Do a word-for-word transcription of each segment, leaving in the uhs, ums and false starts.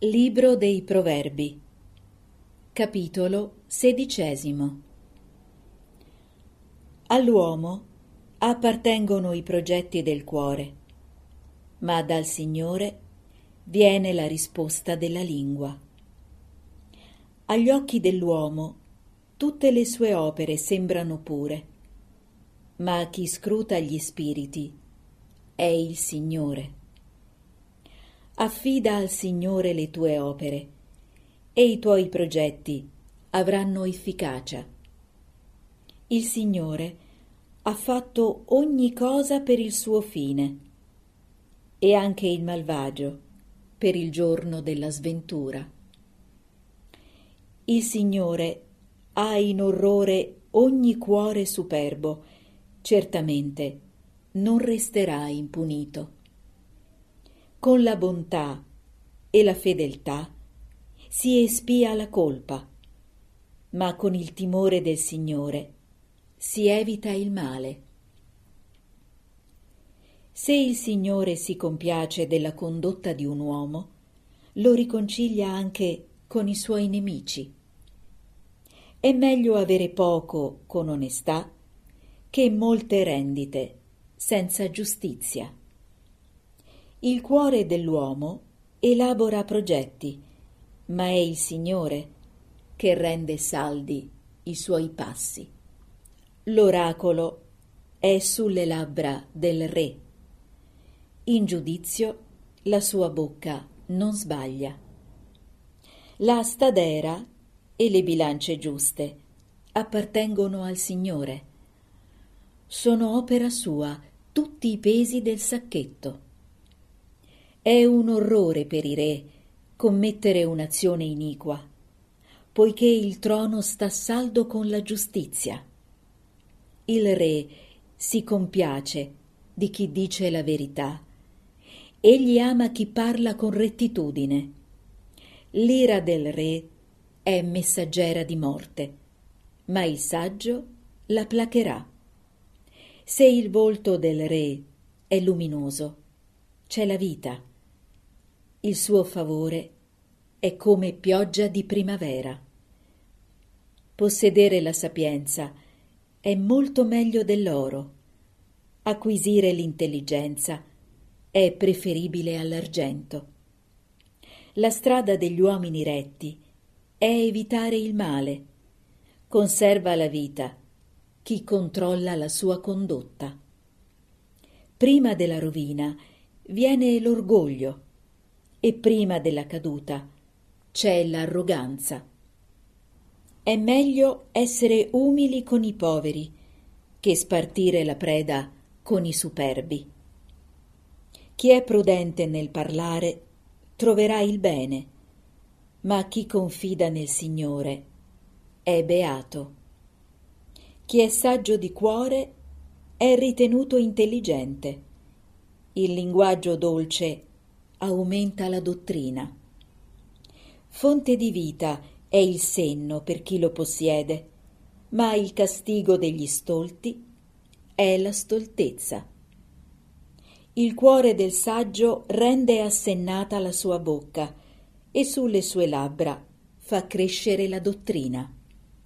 Libro dei Proverbi, capitolo sedicesimo. All'uomo appartengono i progetti del cuore, ma dal Signore viene la risposta della lingua. Agli occhi dell'uomo tutte le sue opere sembrano pure, ma chi scruta gli spiriti è il Signore. Affida al Signore le tue opere e i tuoi progetti avranno efficacia. Il Signore ha fatto ogni cosa per il suo fine e anche il malvagio per il giorno della sventura. Il Signore ha in orrore ogni cuore superbo, certamente non resterà impunito. Con la bontà e la fedeltà si espia la colpa, ma con il timore del Signore si evita il male. Se il Signore si compiace della condotta di un uomo, lo riconcilia anche con i suoi nemici. È meglio avere poco con onestà che molte rendite senza giustizia. Il cuore dell'uomo elabora progetti, ma è il Signore che rende saldi i suoi passi. L'oracolo è sulle labbra del re. In giudizio la sua bocca non sbaglia. La stadera e le bilance giuste appartengono al Signore. Sono opera sua tutti i pesi del sacchetto. È un orrore per i re commettere un'azione iniqua, poiché il trono sta saldo con la giustizia. Il re si compiace di chi dice la verità, egli ama chi parla con rettitudine. L'ira del re è messaggera di morte, ma il saggio la placherà. Se il volto del re è luminoso, c'è la vita. Il suo favore è come pioggia di primavera. Possedere la sapienza è molto meglio dell'oro. Acquisire l'intelligenza è preferibile all'argento. La strada degli uomini retti è evitare il male. Conserva la vita chi controlla la sua condotta. Prima della rovina viene l'orgoglio e prima della caduta c'è l'arroganza. È meglio essere umili con i poveri che spartire la preda con i superbi. Chi è prudente nel parlare troverà il bene, ma chi confida nel Signore è beato. Chi è saggio di cuore è ritenuto intelligente. Il linguaggio dolce aumenta la dottrina. Fonte di vita è il senno per chi lo possiede, ma il castigo degli stolti è la stoltezza. Il cuore del saggio rende assennata la sua bocca e sulle sue labbra fa crescere la dottrina.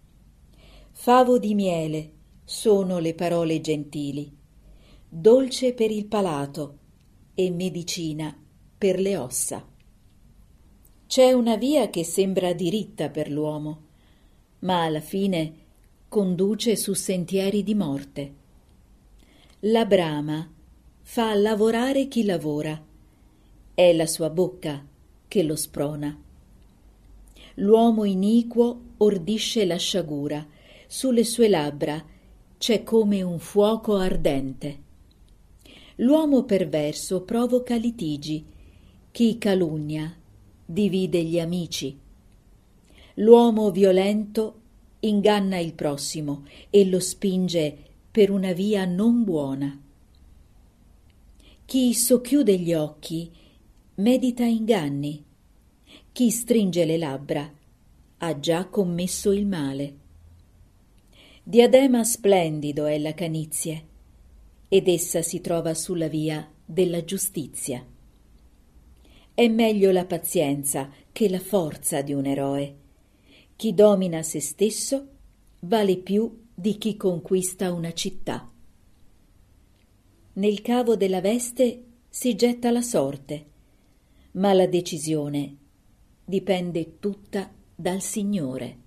Favo di miele sono le parole gentili, dolce per il palato e medicina per le ossa. C'è una via che sembra diritta per l'uomo, ma alla fine conduce su sentieri di morte. La brama fa lavorare chi lavora, è la sua bocca che lo sprona. L'uomo iniquo ordisce la sciagura, sulle sue labbra c'è come un fuoco ardente. L'uomo perverso provoca litigi, chi calunnia divide gli amici. L'uomo violento inganna il prossimo e lo spinge per una via non buona. Chi socchiude gli occhi medita inganni, chi stringe le labbra ha già commesso il male. Diadema splendido è la canizie, ed essa si trova sulla via della giustizia. È meglio la pazienza che la forza di un eroe. Chi domina se stesso vale più di chi conquista una città. Nel cavo della veste si getta la sorte, ma la decisione dipende tutta dal Signore.